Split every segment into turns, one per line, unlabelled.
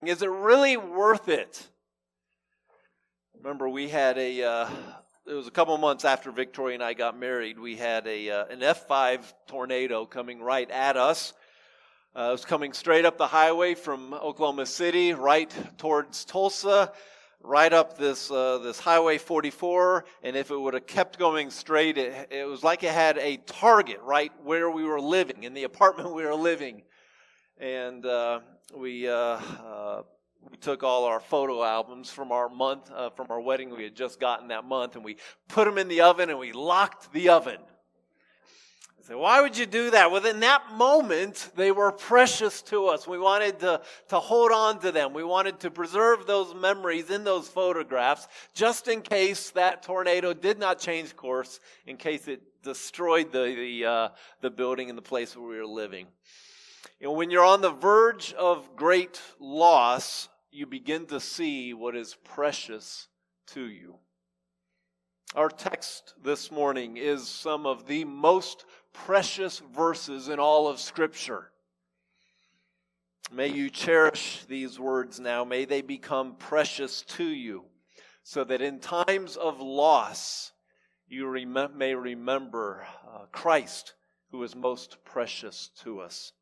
Is it really worth it? Remember, we had it was a couple months after Victoria and I got married. We had an F5 tornado coming right at us. It was coming straight up the highway from Oklahoma City, right towards Tulsa, right up this Highway 44. And if it would have kept going straight, it was like it had a target right where we were living, in the apartment we were living. And we took all our photo albums from our wedding we had just gotten that month, and we put them in the oven, and we locked the oven. I said, why would you do that? Well, in that moment, they were precious to us. We wanted to hold on to them. We wanted to preserve those memories in those photographs, just in case that tornado did not change course, in case it destroyed the building and the place where we were living. You know, when you're on the verge of great loss, you begin to see what is precious to you. Our text this morning is some of the most precious verses in all of Scripture. May you cherish these words now. May they become precious to you, so that in times of loss, you may remember Christ, who is most precious to us.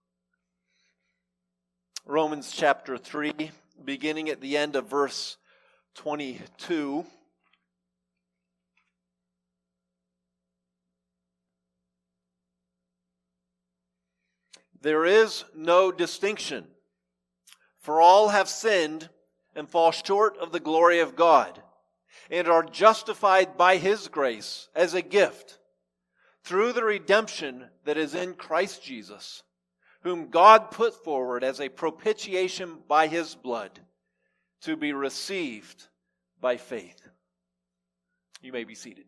Romans chapter 3, beginning at the end of verse 22. There is no distinction, for all have sinned and fall short of the glory of God, and are justified by His grace as a gift, through the redemption that is in Christ Jesus, whom God put forward as a propitiation by His blood, to be received by faith. You may be seated.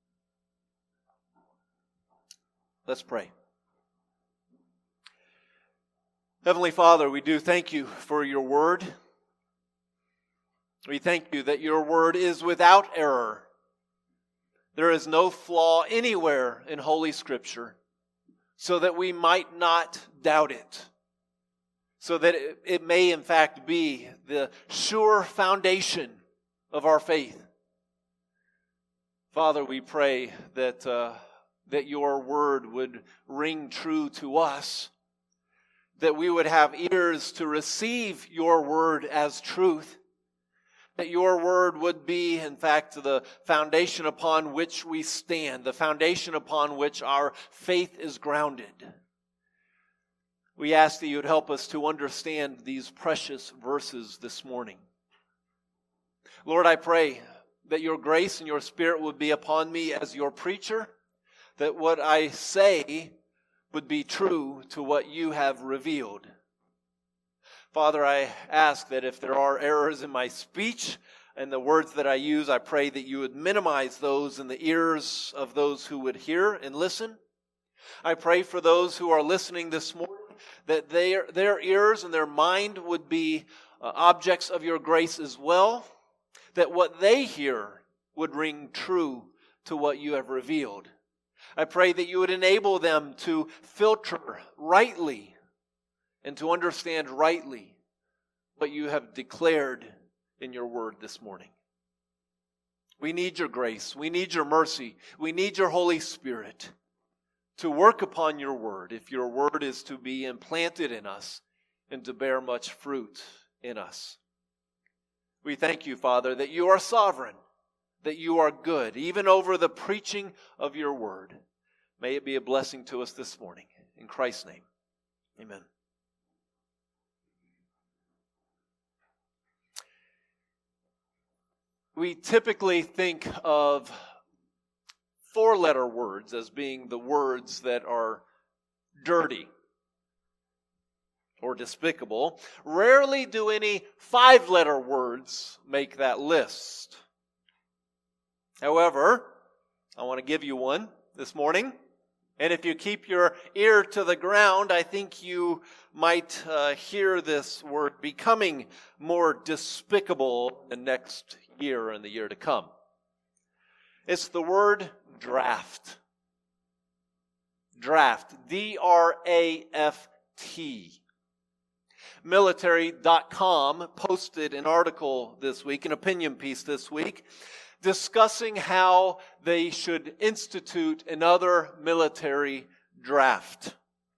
Let's pray. Heavenly Father, we do thank you for your word. We thank you that your word is without error. There is no flaw anywhere in Holy Scripture, so that we might not doubt it, so that it may in fact be the sure foundation of our faith. Father, we pray that your word would ring true to us, that we would have ears to receive your word as truth, that your word would be, in fact, the foundation upon which we stand, the foundation upon which our faith is grounded. We ask that you would help us to understand these precious verses this morning. Lord, I pray that your grace and your Spirit would be upon me as your preacher, that what I say would be true to what you have revealed. Father, I ask that if there are errors in my speech and the words that I use, I pray that you would minimize those in the ears of those who would hear and listen. I pray for those who are listening this morning that their ears and their mind would be objects of your grace as well, that what they hear would ring true to what you have revealed. I pray that you would enable them to filter rightly and to understand rightly what you have declared in your word this morning. We need your grace. We need your mercy. We need your Holy Spirit to work upon your word, if your word is to be implanted in us and to bear much fruit in us. We thank you, Father, that you are sovereign, that you are good, even over the preaching of your word. May it be a blessing to us this morning. In Christ's name, amen. We typically think of four-letter words as being the words that are dirty or despicable. Rarely do any five-letter words make that list. However, I want to give you one this morning. And if you keep your ear to the ground, I think you might hear this word becoming more despicable the next year and the year to come. It's the word draft. Draft. D-R-A-F-T. Military.com posted an article this week, an opinion piece this week, discussing how they should institute another military draft.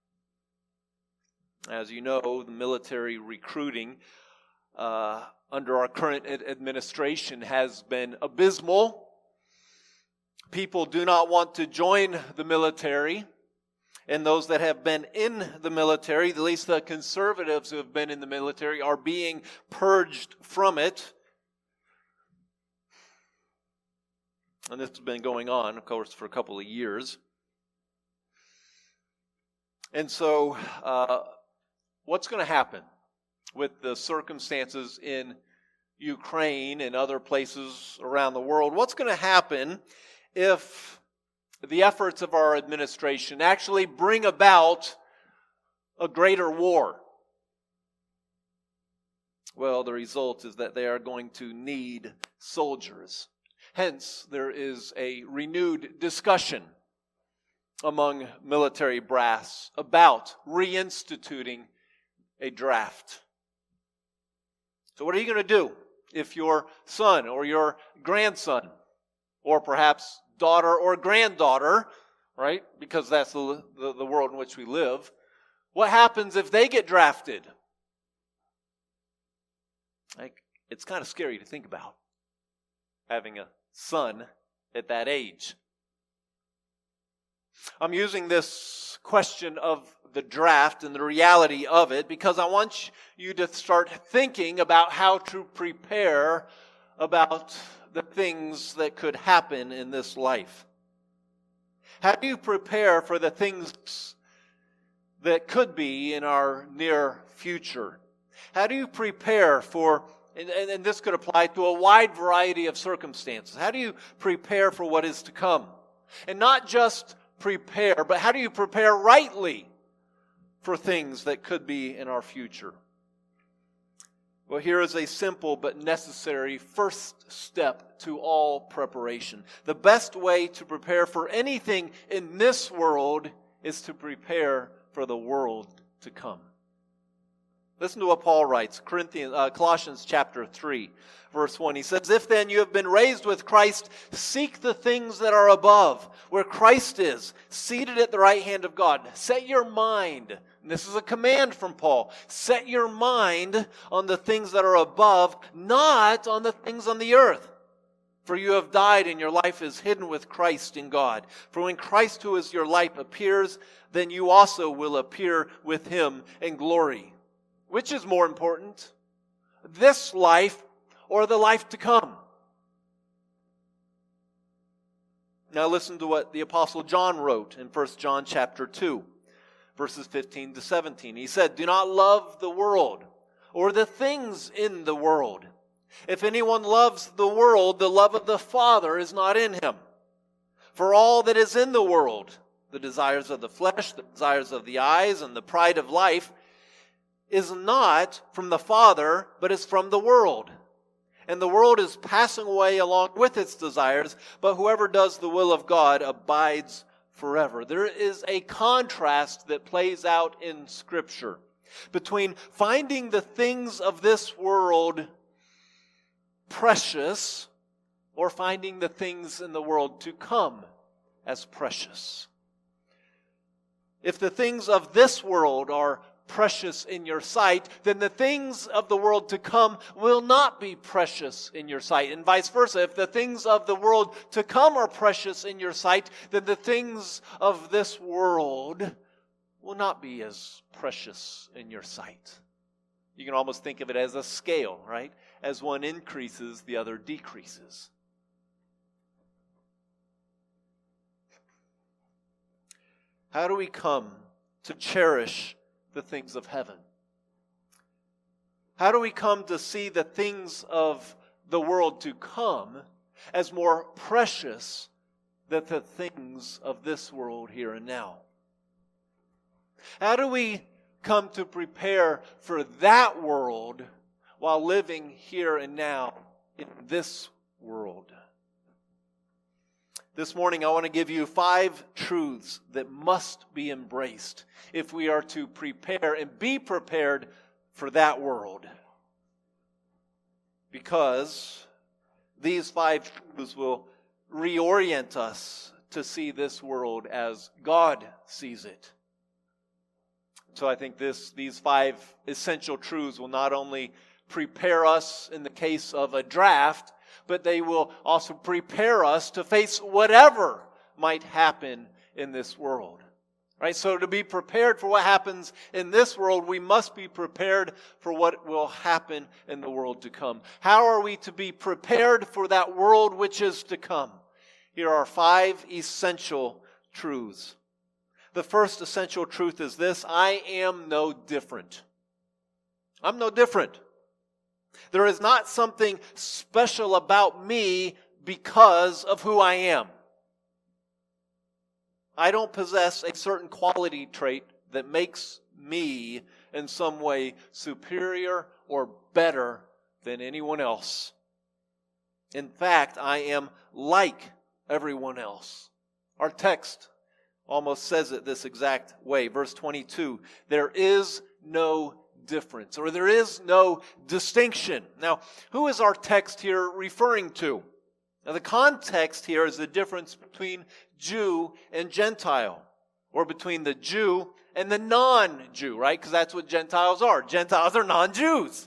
As you know, the military recruiting under our current administration has been abysmal. People do not want to join the military. And those that have been in the military, at least the conservatives who have been in the military, are being purged from it. And this has been going on, of course, for a couple of years. And so, what's going to happen with the circumstances in Ukraine and other places around the world? What's going to happen if the efforts of our administration actually bring about a greater war? Well, the result is that they are going to need soldiers. Hence, there is a renewed discussion among military brass about reinstituting a draft. So what are you going to do if your son or your grandson, or perhaps daughter or granddaughter, right? Because that's the world in which we live. What happens if they get drafted? It's kind of scary to think about, having a son at that age. I'm using this question of the draft and the reality of it because I want you to start thinking about how to prepare about the things that could happen in this life. How do you prepare for the things that could be in our near future? How do you prepare for, and this could apply to a wide variety of circumstances, how do you prepare for what is to come? And not just prepare, but how do you prepare rightly for things that could be in our future? Well, here is a simple but necessary first step to all preparation. The best way to prepare for anything in this world is to prepare for the world to come. Listen to what Paul writes, Colossians chapter 3, verse 1. He says, "If then you have been raised with Christ, seek the things that are above, where Christ is, seated at the right hand of God. Set your mind," and this is a command from Paul, "set your mind on the things that are above, not on the things on the earth. For you have died, and your life is hidden with Christ in God. For when Christ, who is your life, appears, then you also will appear with him in glory." Which is more important, this life or the life to come? Now listen to what the Apostle John wrote in 1 John chapter 2, verses 15 to 17. He said, "Do not love the world or the things in the world. If anyone loves the world, the love of the Father is not in him. For all that is in the world, the desires of the flesh, the desires of the eyes, and the pride of life, is not from the Father, but is from the world. And the world is passing away along with its desires, but whoever does the will of God abides forever." There is a contrast that plays out in Scripture between finding the things of this world precious or finding the things in the world to come as precious. If the things of this world are precious in your sight, then the things of the world to come will not be precious in your sight. And vice versa. If the things of the world to come are precious in your sight, then the things of this world will not be as precious in your sight. You can almost think of it as a scale, right? As one increases, the other decreases. How do we come to cherish the things of heaven? How do we come to see the things of the world to come as more precious than the things of this world here and now? How do we come to prepare for that world while living here and now in this world? This morning, I want to give you 5 truths that must be embraced if we are to prepare and be prepared for that world. Because these 5 truths will reorient us to see this world as God sees it. So I think these 5 essential truths will not only prepare us in the case of a draft, but they will also prepare us to face whatever might happen in this world. Right? So to be prepared for what happens in this world, we must be prepared for what will happen in the world to come. How are we to be prepared for that world which is to come? Here are 5 essential truths. The first essential truth is this: I am no different. I'm no different. There is not something special about me because of who I am. I don't possess a certain quality trait that makes me in some way superior or better than anyone else. In fact, I am like everyone else. Our text almost says it this exact way. Verse 22, there is no difference, or there is no distinction. Now, who is our text here referring to? Now, the context here is the difference between Jew and Gentile, or between the Jew and the non-Jew, right? Because that's what Gentiles are. Gentiles are non-Jews.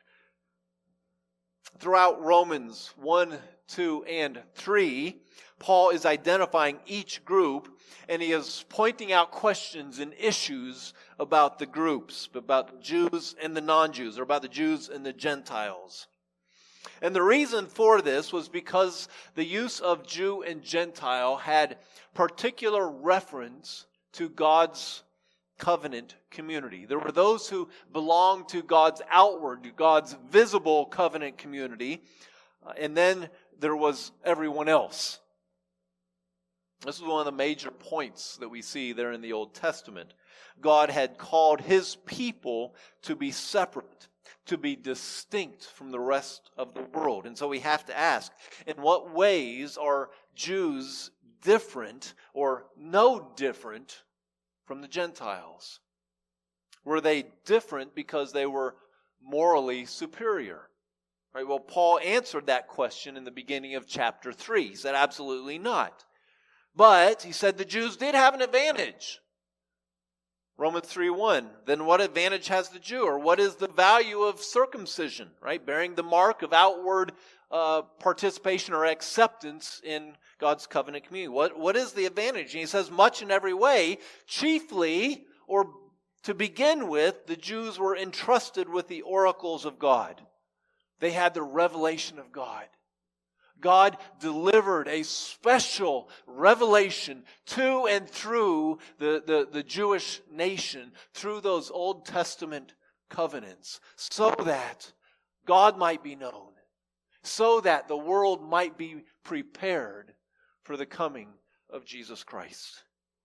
Throughout Romans 1, 2, and 3, Paul is identifying each group, and he is pointing out questions and issues about the groups, about the Jews and the non-Jews, or about the Jews and the Gentiles. And the reason for this was because the use of Jew and Gentile had particular reference to God's covenant community. There were those who belonged to God's outward, God's visible covenant community, and then there was everyone else. This is one of the major points that we see there in the Old Testament. God had called His people to be separate, to be distinct from the rest of the world. And so we have to ask, in what ways are Jews different or no different from the Gentiles? Were they different because they were morally superior? Right? Well, Paul answered that question in the beginning of chapter 3. He said, absolutely not. But he said the Jews did have an advantage. Romans 3:1, then what advantage has the Jew? Or what is the value of circumcision? Right? Bearing the mark of outward participation or acceptance in God's covenant community. What is the advantage? And he says, much in every way, chiefly, or to begin with, the Jews were entrusted with the oracles of God. They had the revelation of God. God delivered a special revelation to and through the Jewish nation, through those Old Testament covenants, so that God might be known, so that the world might be prepared for the coming of Jesus Christ.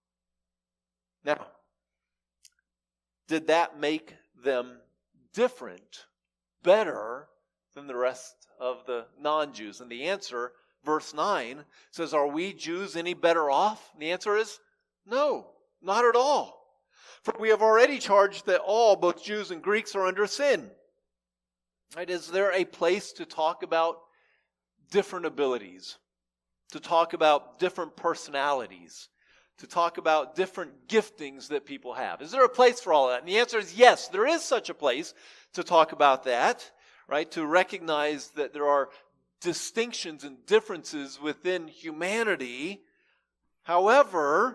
Now, did that make them different, better than the rest of the non-Jews? And the answer, verse 9, says, are we Jews any better off? And the answer is no, not at all. For we have already charged that all, both Jews and Greeks, are under sin. Right? Is there a place to talk about different abilities, to talk about different personalities, to talk about different giftings that people have? Is there a place for all that? And the answer is yes, there is such a place to talk about that. Right, to recognize that there are distinctions and differences within humanity. However,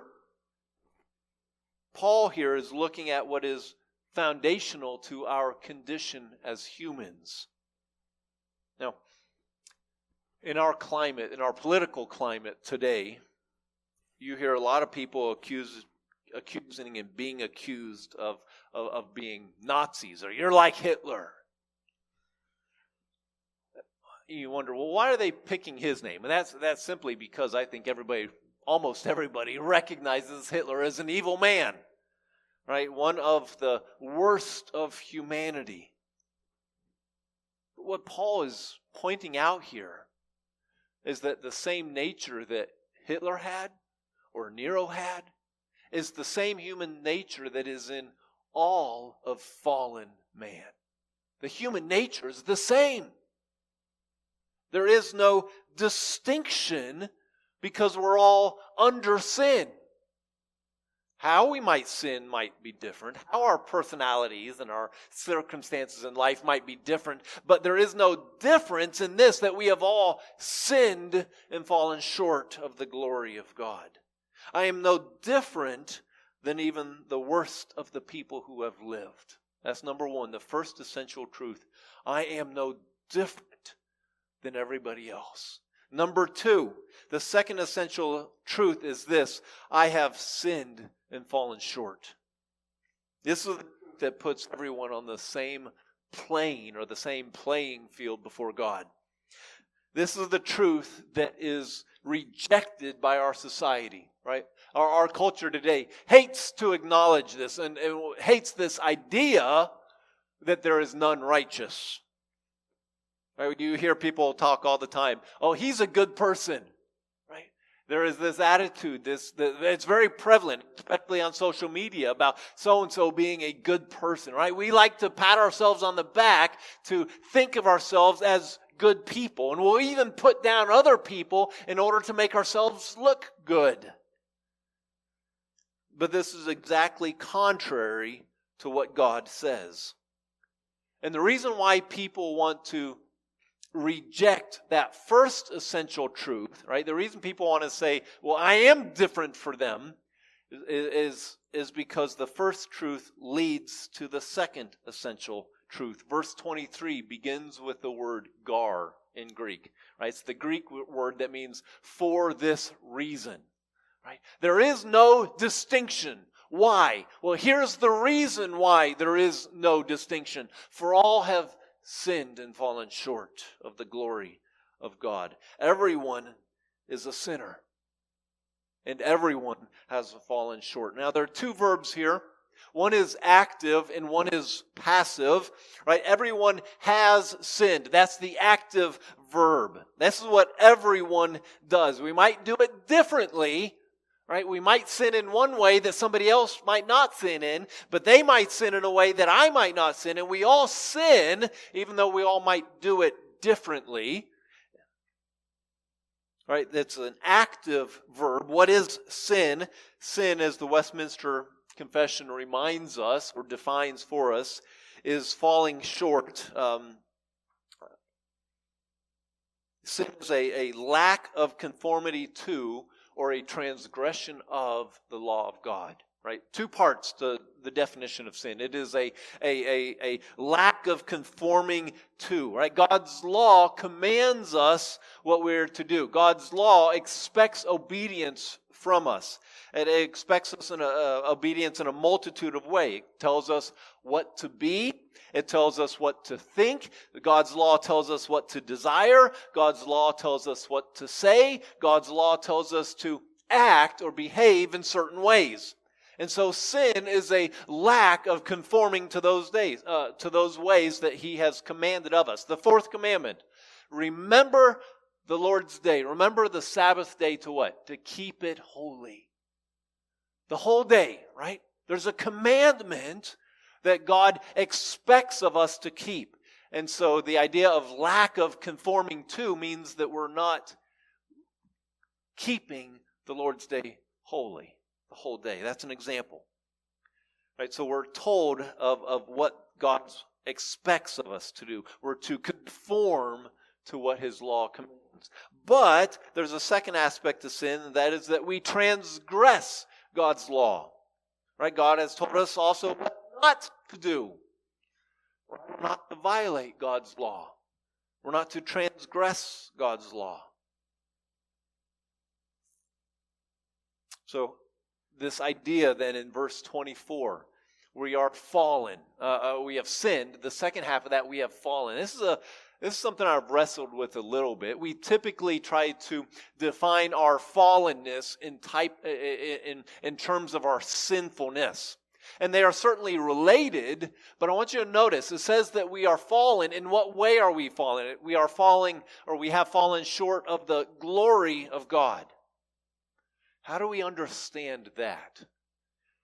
Paul here is looking at what is foundational to our condition as humans. Now, in our climate, in our political climate today, you hear a lot of people accusing and being accused of being Nazis, or you're like Hitler. You wonder, well, why are they picking his name? And that's simply because I think almost everybody recognizes Hitler as an evil man, right? One of the worst of humanity. But what Paul is pointing out here is that the same nature that Hitler had or Nero had is the same human nature that is in all of fallen man. The human nature is the same. There is no distinction because we're all under sin. How we might sin might be different. How our personalities and our circumstances in life might be different. But there is no difference in this, that we have all sinned and fallen short of the glory of God. I am no different than even the worst of the people who have lived. That's number one, the first essential truth. I am no different than everybody else. Number two, the second essential truth is this: I have sinned and fallen short. This is the truth that puts everyone on the same plane or the same playing field before God. This is the truth that is rejected by our society, right? Our culture today hates to acknowledge this and hates this idea that there is none righteous. Right? You hear people talk all the time, oh, he's a good person, right? There is this attitude, it's very prevalent, especially on social media, about so-and-so being a good person, right? We like to pat ourselves on the back to think of ourselves as good people, and we'll even put down other people in order to make ourselves look good. But this is exactly contrary to what God says. And the reason why people want to reject that first essential truth, right? The reason people want to say, well, I am different for them, is because the first truth leads to the second essential truth. Verse 23 begins with the word gar in Greek, right? It's the Greek word that means for this reason, right? There is no distinction. Why? Well, here's the reason why there is no distinction. For all have sinned and fallen short of the glory of God. Everyone is a sinner, and everyone has fallen short. Now, there are two verbs here. One is active and one is passive, right? Everyone has sinned. That's the active verb. This is what everyone does. We might do it differently, right? We might sin in one way that somebody else might not sin in, but they might sin in a way that I might not sin, and we all sin, even though we all might do it differently. Right? That's an active verb. What is sin? Sin, as the Westminster Confession reminds us or defines for us, is falling short. Sin is a lack of conformity to or a transgression of the law of God, right? Two parts to the definition of sin. It is a lack of conforming to, right? God's law commands us what we're to do. God's law expects obedience from us. It expects us in obedience in a multitude of ways. It tells us what to be. It tells us what to think. God's law tells us what to desire. God's law tells us what to say. God's law tells us to act or behave in certain ways. And so sin is a lack of conforming to those ways that He has commanded of us. The fourth commandment, remember the Lord's day. Remember the Sabbath day to what? To keep it holy. The whole day, right? There's a commandment that God expects of us to keep. And so the idea of lack of conforming to means that we're not keeping the Lord's day holy, the whole day. That's an example. Right? So we're told of what God expects of us to do. We're to conform to what His law commands. But there's a second aspect to sin, and that is that we transgress God's law. Right? God has told us also what not to do. We're not to violate God's law. We're not to transgress God's law. So this idea then in verse 24, we are fallen. We have sinned. The second half of that, we have fallen. This is something I've wrestled with a little bit. We typically try to define our fallenness in terms of our sinfulness. And they are certainly related, but I want you to notice, it says that we are fallen. In what way are we fallen? We are falling, or we have fallen short of the glory of God. How do we understand that?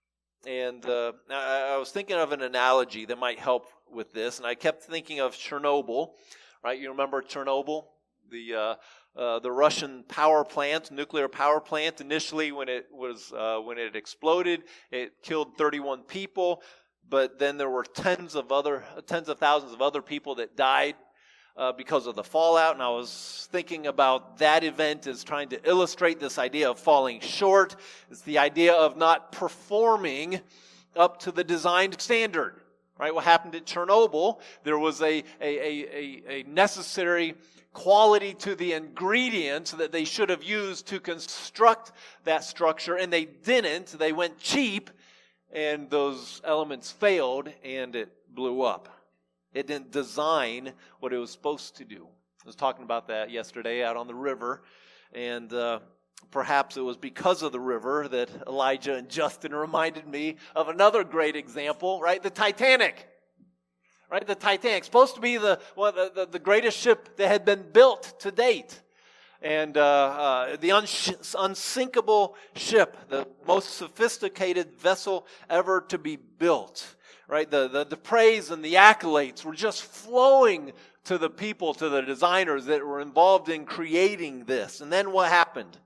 And I was thinking of an analogy that might help with this, and I kept thinking of Chernobyl, right? You remember Chernobyl, the Russian power plant, nuclear power plant. Initially, when it exploded, it killed 31 people, but then there were tens of thousands of other people that died because of the fallout. And I was thinking about that event as trying to illustrate this idea of falling short. It's the idea of not performing up to the designed standard. Right? What happened at Chernobyl, there was a necessary quality to the ingredients that they should have used to construct that structure, and they didn't. They went cheap, and those elements failed, and it blew up. It didn't design what it was supposed to do. I was talking about that yesterday out on the river, and perhaps it was because of the river that Elijah and Justin reminded me of another great example, right? The Titanic. Right? The Titanic, supposed to be the greatest ship that had been built to date. And the unsinkable ship, the most sophisticated vessel ever to be built. Right? The praise and the accolades were just flowing to the people, to the designers that were involved in creating this. And then what happened?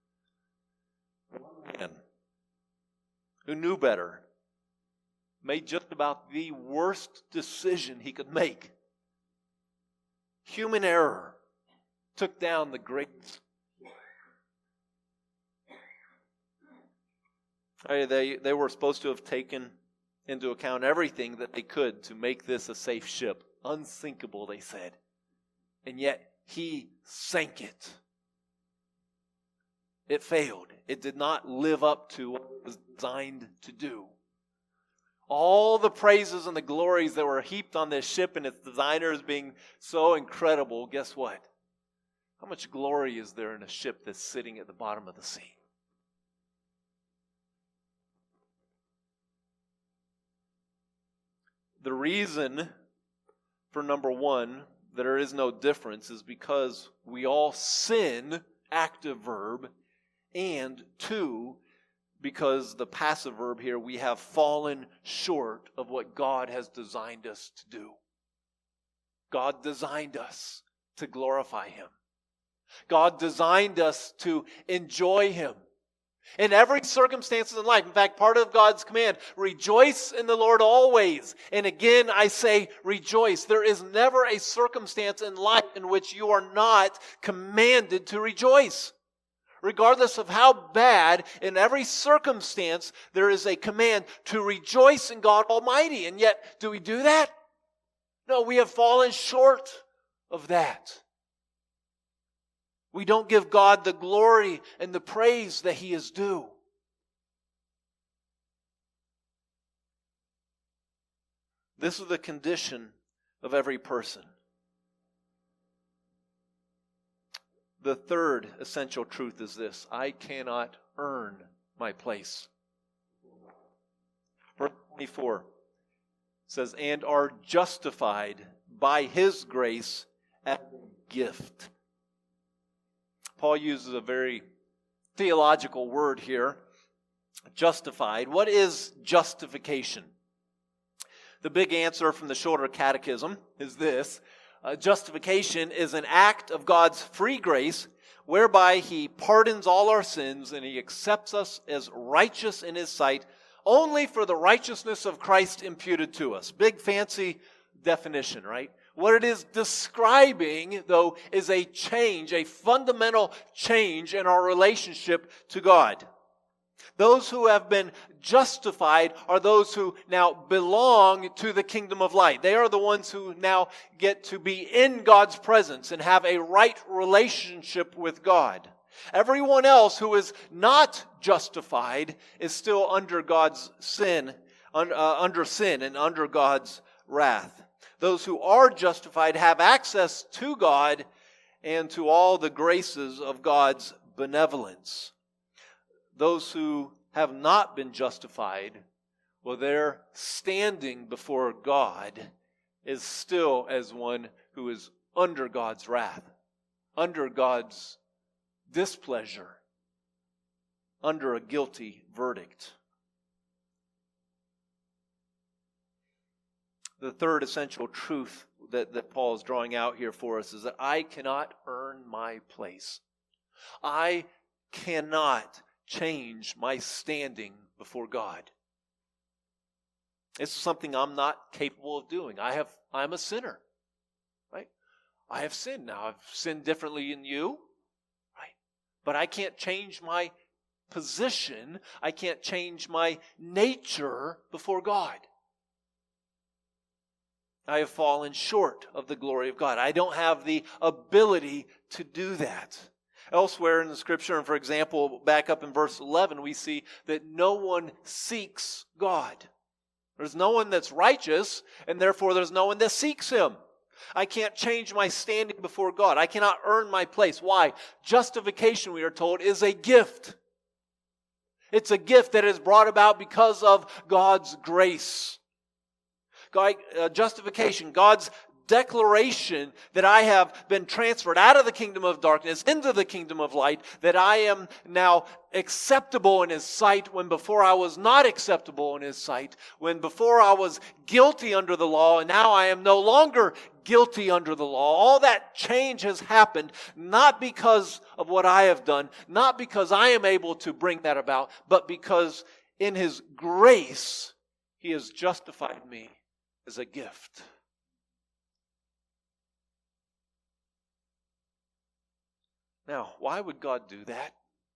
One man who knew better made just about the worst decision he could make. Human error took down the greatest. They were supposed to have taken into account everything that they could to make this a safe ship. Unsinkable, they said. And yet, he sank it. It failed. It did not live up to what it was designed to do. All the praises and the glories that were heaped on this ship and its designers being so incredible, guess what? How much glory is there in a ship that's sitting at the bottom of the sea? The reason for number one, that there is no difference, is because we all sin, active verb, and two, because the passive verb here, we have fallen short of what God has designed us to do. God designed us to glorify Him. God designed us to enjoy Him. In every circumstance in life, in fact, part of God's command, rejoice in the Lord always. And again, I say rejoice. There is never a circumstance in life in which you are not commanded to rejoice. Regardless of how bad, in every circumstance, there is a command to rejoice in God Almighty. And yet, do we do that? No, we have fallen short of that. We don't give God the glory and the praise that He is due. This is the condition of every person. The third essential truth is this: I cannot earn my place. Verse 24 says, and are justified by His grace as a gift. Paul uses a very theological word here, justified. What is justification? The big answer from the Shorter Catechism is this: justification is an act of God's free grace whereby He pardons all our sins and He accepts us as righteous in His sight only for the righteousness of Christ imputed to us. Big fancy definition, right? What it is describing, though, is a change, a fundamental change in our relationship to God. Those who have been justified are those who now belong to the kingdom of light. They are the ones who now get to be in God's presence and have a right relationship with God. Everyone else who is not justified is still under God's sin, under sin and under God's wrath. Those who are justified have access to God and to all the graces of God's benevolence. Those who have not been justified, well, their standing before God is still as one who is under God's wrath, under God's displeasure, under a guilty verdict. The third essential truth that Paul is drawing out here for us is that I cannot earn my place. I cannot change my standing before God. It's something I'm not capable of doing. I'm a sinner, right? I have sinned. Now, I've sinned differently than you, right? But I can't change my position. I can't change my nature before God. I have fallen short of the glory of God. I don't have the ability to do that. Elsewhere in the Scripture, and for example, back up in verse 11, we see that no one seeks God. There's no one that's righteous, and therefore there's no one that seeks Him. I can't change my standing before God. I cannot earn my place. Why? Justification, we are told, is a gift. It's a gift that is brought about because of God's grace. Justification, God's declaration that I have been transferred out of the kingdom of darkness into the kingdom of light, that I am now acceptable in His sight when before I was not acceptable in His sight, when before I was guilty under the law, and now I am no longer guilty under the law. All that change has happened not because of what I have done, not because I am able to bring that about, but because in His grace He has justified me as a gift. Now, why would God do that?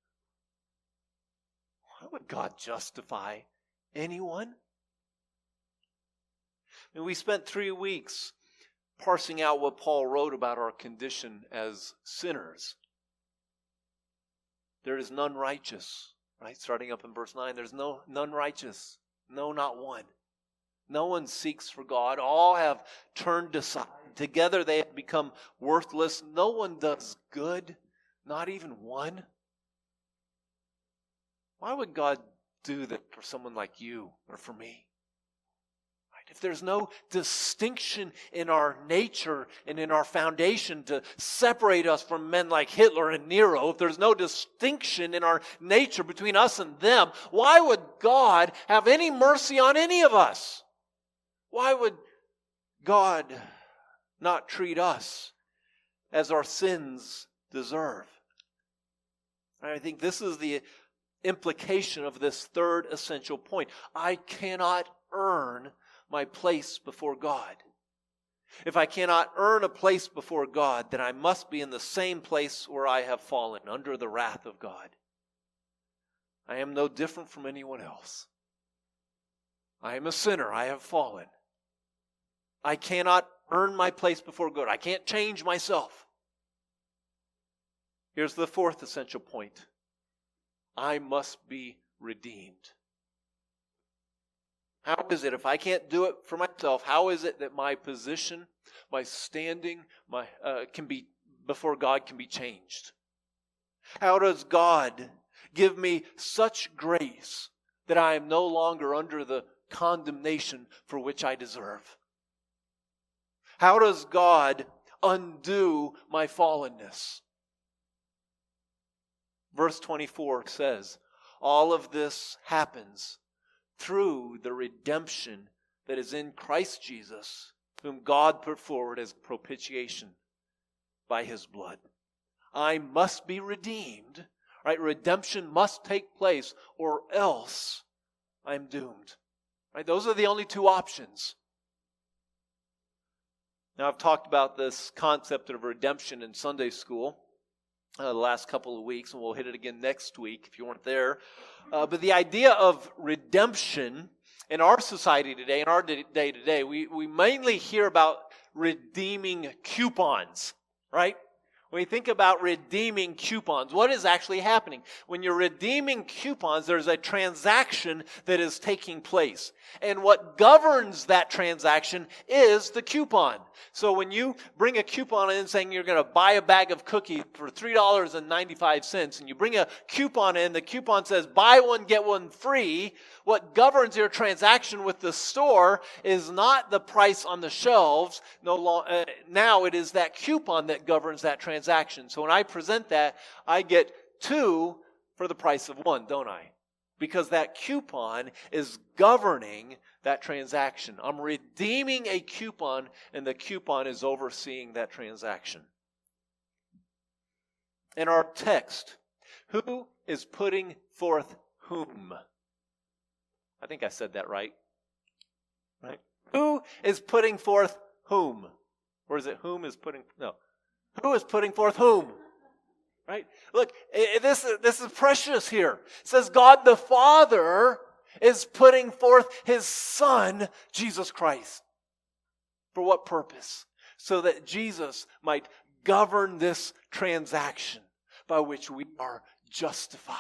Why would God justify anyone? And we spent 3 weeks parsing out what Paul wrote about our condition as sinners. There is none righteous, right? Starting up in verse 9, there's none righteous. No, not one. No one seeks for God. All have turned aside. Together they have become worthless. No one does good, not even one. Why would God do that for someone like you or for me? Right? If there's no distinction in our nature and in our foundation to separate us from men like Hitler and Nero, if there's no distinction in our nature between us and them, why would God have any mercy on any of us? Why would God not treat us as our sins deserve? And I think this is the implication of this third essential point. I cannot earn my place before God. If I cannot earn a place before God, then I must be in the same place where I have fallen, under the wrath of God. I am no different from anyone else. I am a sinner. I have fallen. I cannot earn my place before God. I can't change myself. Here's the fourth essential point. I must be redeemed. How is it, if I can't do it for myself, how is it that my position, my standing, can be before God can be changed? How does God give me such grace that I am no longer under the condemnation for which I deserve? How does God undo my fallenness? Verse 24 says, all of this happens through the redemption that is in Christ Jesus, whom God put forward as propitiation by His blood. I must be redeemed, right? Redemption must take place, or else I'm doomed. Right? Those are the only two options. Now, I've talked about this concept of redemption in Sunday school the last couple of weeks, and we'll hit it again next week if you weren't there. But the idea of redemption in our society today, in our day today, we mainly hear about redeeming coupons, right? When you think about redeeming coupons, what is actually happening? When you're redeeming coupons, there's a transaction that is taking place. And what governs that transaction is the coupon. So when you bring a coupon in saying you're going to buy a bag of cookies for $3.95, and you bring a coupon in, the coupon says buy one, get one free, what governs your transaction with the store is not the price on the shelves. Now it is that coupon that governs that transaction. So when I present that, I get two for the price of one, don't I? because that coupon is governing that transaction. I'm redeeming a coupon, and the coupon is overseeing that transaction. In our text, who is putting forth whom? I think I said that right. Right? Who is putting forth whom? Or is it whom is putting... No. Who is putting forth whom? Right? Look, this is precious here. It says God the Father is putting forth His Son, Jesus Christ. For what purpose? So that Jesus might govern this transaction by which we are justified.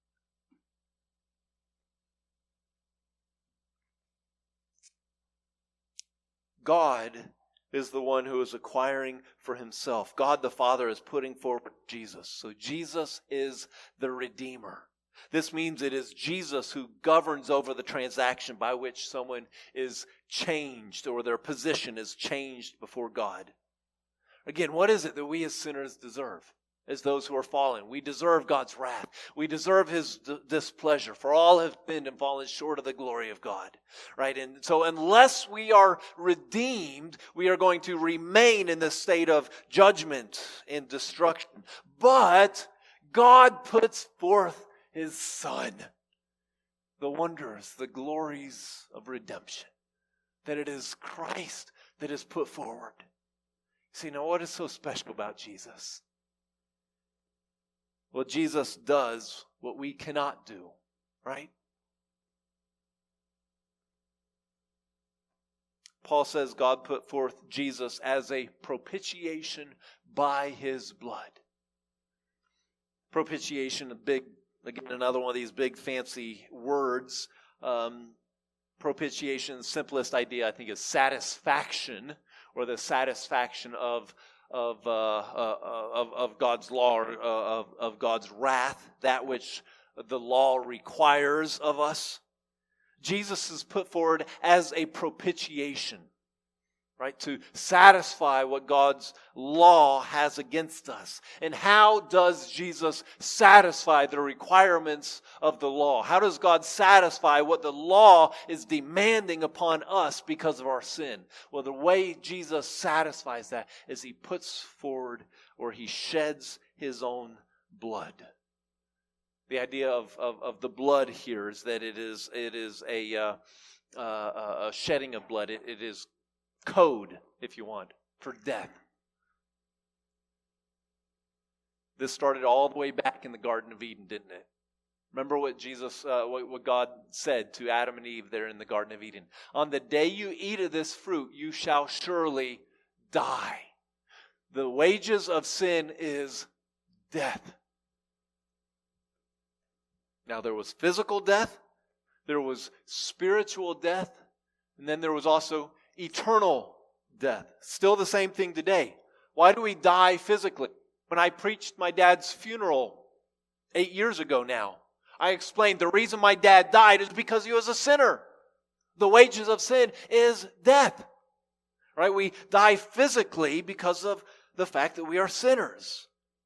God is the one who is acquiring for Himself. God the Father is putting forward Jesus. So Jesus is the Redeemer. This means it is Jesus who governs over the transaction by which someone is changed or their position is changed before God. Again, what is it that we as sinners deserve? As those who are fallen, we deserve God's wrath. We deserve His displeasure. For all have sinned and fallen short of the glory of God. Right? And so unless we are redeemed, we are going to remain in the state of judgment and destruction. But God puts forth His Son. The wonders, the glories of redemption. That it is Christ that is put forward. See, now what is so special about Jesus? Well, Jesus does what we cannot do, right? Paul says God put forth Jesus as a propitiation by His blood. Propitiation, again, another one of these big fancy words. Propitiation, simplest idea, I think, is satisfaction, or the satisfaction of God's law, or of God's wrath, that which the law requires of us. Jesus is put forward as a propitiation, right? To satisfy what God's law has against us. And how does Jesus satisfy the requirements of the law? How does God satisfy what the law is demanding upon us because of our sin? Well, the way Jesus satisfies that is He puts forward, or He sheds His own blood. The idea of the blood here is that it is a shedding of blood. It is code, if you want, for death. This started all the way back in the Garden of Eden, didn't it? Remember what what God said to Adam and Eve there in the Garden of Eden. On the day you eat of this fruit, you shall surely die. The wages of sin is death. Now there was physical death, there was spiritual death, and then there was also eternal death. Still the same thing today. Why do we die physically? When I preached my dad's funeral 8 years ago now, I explained the reason my dad died is because he was a sinner. The wages of sin is death. Right? We die physically because of the fact that we are sinners.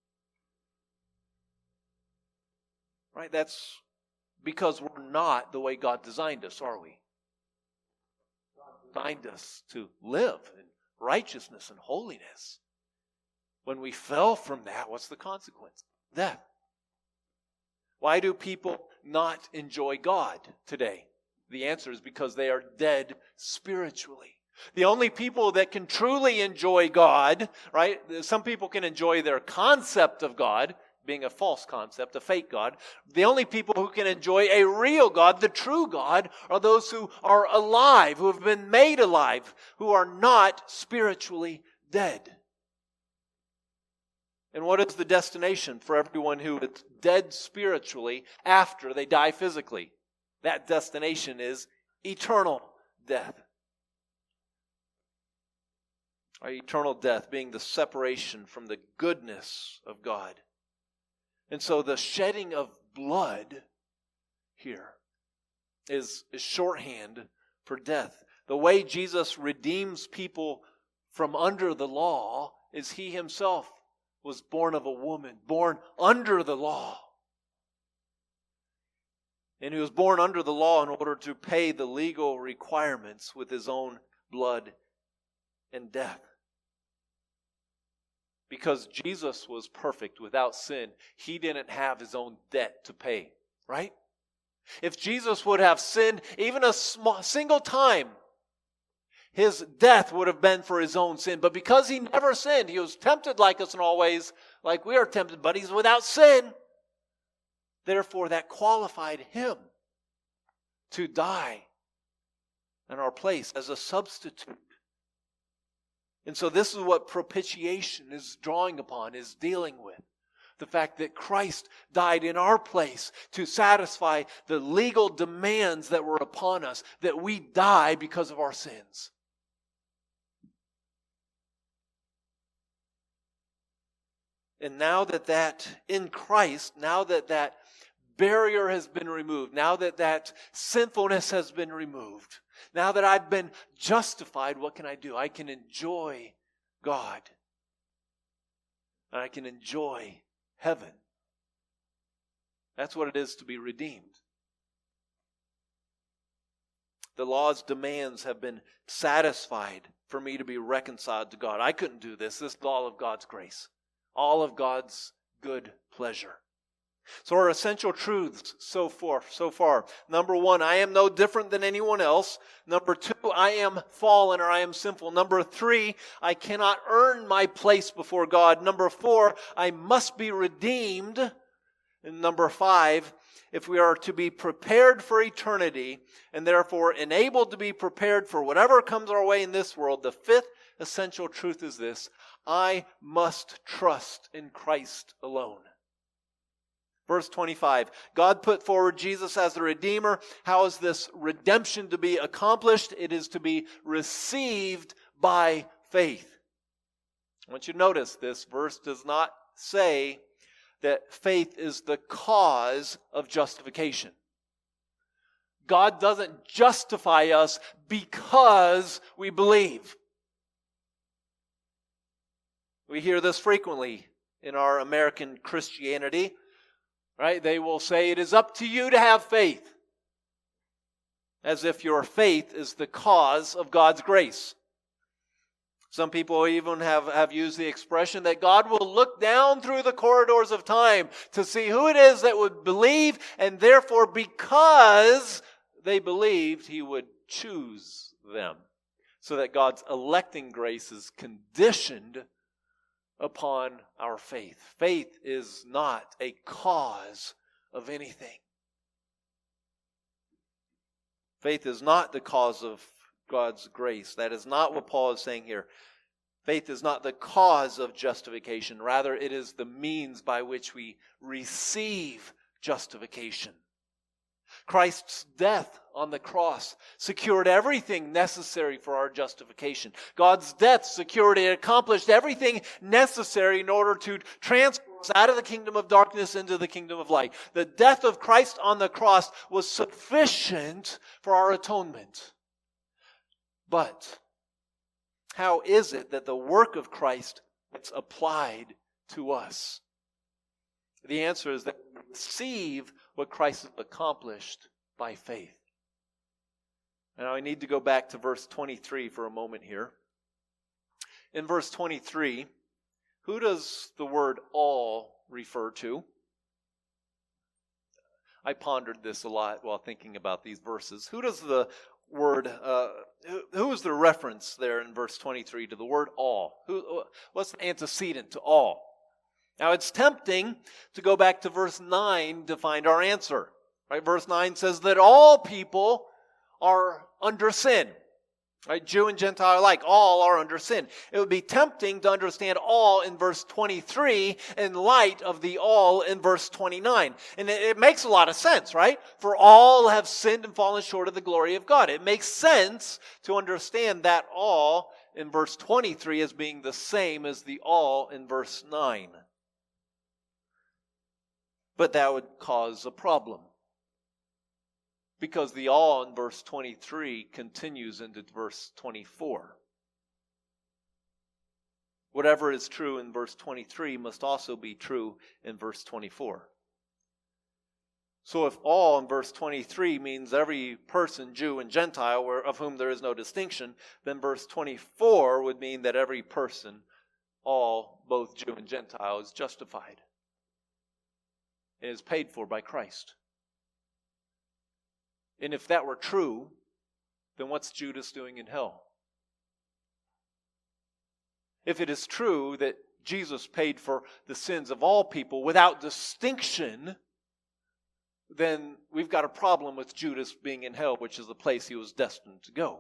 Right? That's because we're not the way God designed us, are we? God designed us to live in righteousness and holiness. When we fell from that, what's the consequence? Death. Why do people not enjoy God today? The answer is because they are dead spiritually. The only people that can truly enjoy God, right? Some people can enjoy their concept of God, being a false concept, a fake God. The only people who can enjoy a real God, the true God, are those who are alive, who have been made alive, who are not spiritually dead. And what is the destination for everyone who is dead spiritually after they die physically? That destination is eternal death. Our eternal death being the separation from the goodness of God. And so the shedding of blood here is shorthand for death. The way Jesus redeems people from under the law is He Himself was born of a woman, born under the law. And he was born under the law in order to pay the legal requirements with his own blood and death. Because Jesus was perfect without sin, he didn't have his own debt to pay, right? If Jesus would have sinned even a single time, his death would have been for his own sin. But because he never sinned, he was tempted like us in all ways, like we are tempted, but he's without sin. Therefore, that qualified him to die in our place as a substitute. And so this is what propitiation is drawing upon, is dealing with. The fact that Christ died in our place to satisfy the legal demands that were upon us, that we die because of our sins. And now that in Christ, now that barrier has been removed, now that sinfulness has been removed, now that I've been justified, what can I do? I can enjoy God. And I can enjoy heaven. That's what it is to be redeemed. The law's demands have been satisfied for me to be reconciled to God. I couldn't do this. This is all of God's grace. All of God's good pleasure. So our essential truths so far. Number 1, I am no different than anyone else. Number 2, I am fallen or I am sinful. Number 3, I cannot earn my place before God. Number 4, I must be redeemed. And number 5, if we are to be prepared for eternity and therefore enabled to be prepared for whatever comes our way in this world, the 5th essential truth is this: I must trust in Christ alone. Verse 25, God put forward Jesus as the Redeemer. How is this redemption to be accomplished? It is to be received by faith. I want you to notice this verse does not say that faith is the cause of justification. God doesn't justify us because we believe. We hear this frequently in our American Christianity. Right? They will say it is up to you to have faith. As if your faith is the cause of God's grace. Some people even have used the expression that God will look down through the corridors of time to see who it is that would believe, and therefore because they believed, He would choose them. So that God's electing grace is conditioned upon our faith. Faith is not a cause of anything. Faith is not the cause of God's grace. That is not what Paul is saying here. Faith is not the cause of justification. Rather, it is the means by which we receive justification. Christ's death on the cross secured everything necessary for our justification. God's death secured and accomplished everything necessary in order to transfer us out of the kingdom of darkness into the kingdom of light. The death of Christ on the cross was sufficient for our atonement. But how is it that the work of Christ is applied to us? The answer is that we receive what Christ has accomplished by faith. Now I need to go back to verse 23 for a moment here. In verse 23, who does the word all refer to? I pondered this a lot while thinking about these verses. Who does the word, who is the reference there in verse 23 to the word all? What's the antecedent to all? Now it's tempting to go back to verse 9 to find our answer. Right? Verse 9 says that all people are under sin. Right? Jew and Gentile alike, all are under sin. It would be tempting to understand all in verse 23 in light of the all in verse 29. And it makes a lot of sense, right? For all have sinned and fallen short of the glory of God. It makes sense to understand that all in verse 23 as being the same as the all in verse 9. But that would cause a problem. Because the all in verse 23 continues into verse 24. Whatever is true in verse 23 must also be true in verse 24. So if all in verse 23 means every person, Jew and Gentile, of whom there is no distinction, then verse 24 would mean that every person, all, both Jew and Gentile, is justified and is paid for by Christ. And if that were true, then what's Judas doing in hell? If it is true that Jesus paid for the sins of all people without distinction, then we've got a problem with Judas being in hell, which is the place he was destined to go.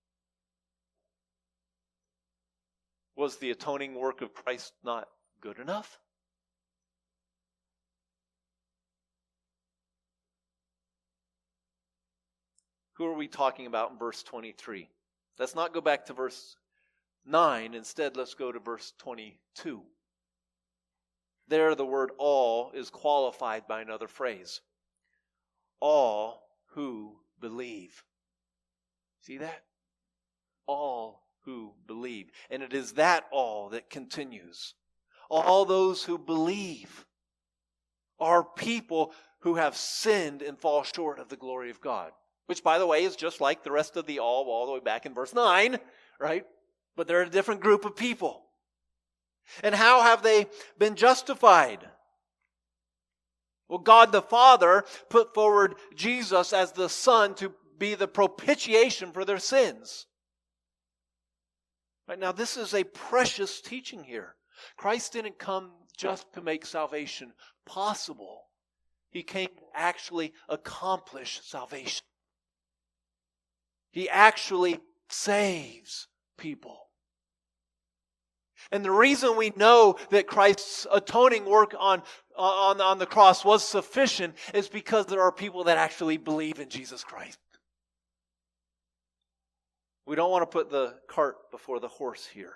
Was the atoning work of Christ not good enough? Who are we talking about in verse 23? Let's not go back to verse 9. Instead, let's go to verse 22. There, the word all is qualified by another phrase. All who believe. See that? All who believe. And it is that all that continues. All those who believe are people who have sinned and fall short of the glory of God. Which, by the way, is just like the rest of the all the way back in verse 9, right? But they're a different group of people. And how have they been justified? Well, God the Father put forward Jesus as the Son to be the propitiation for their sins. Right now, this is a precious teaching here. Christ didn't come just to make salvation possible. He came to actually accomplish salvation. He actually saves people. And the reason we know that Christ's atoning work on the cross was sufficient is because there are people that actually believe in Jesus Christ. We don't want to put the cart before the horse here.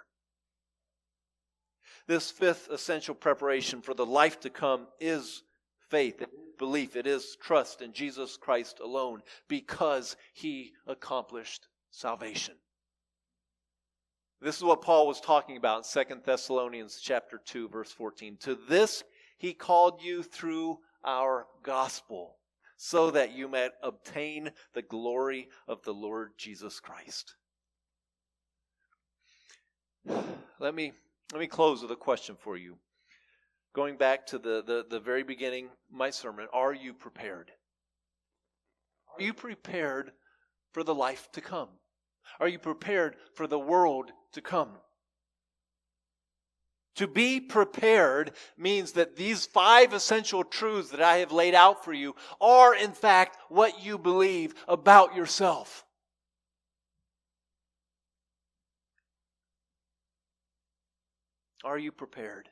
This fifth essential preparation for the life to come is faith, belief. It is trust in Jesus Christ alone because He accomplished salvation. This is what Paul was talking about in 2 Thessalonians chapter 2, verse 14. To this He called you through our gospel, so that you might obtain the glory of the Lord Jesus Christ. Let me close with a question for you. Going back to the very beginning of my sermon, are you prepared? Are you prepared for the life to come? Are you prepared for the world to come? To be prepared means that these 5 essential truths that I have laid out for you are in fact what you believe about yourself. Are you prepared?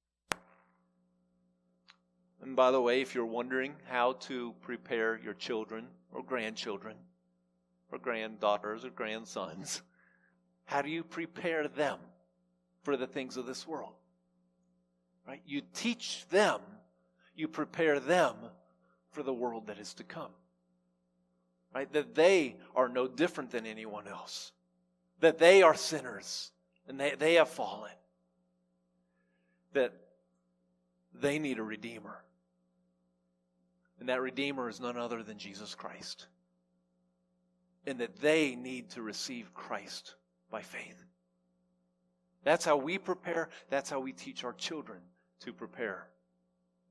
And by the way, if you're wondering how to prepare your children or grandchildren or granddaughters or grandsons, how do you prepare them for the things of this world? Right? You teach them, you prepare them for the world that is to come. Right? That they are no different than anyone else. That they are sinners and they have fallen. That they need a Redeemer. And that Redeemer is none other than Jesus Christ. And that they need to receive Christ by faith. That's how we prepare. That's how we teach our children to prepare.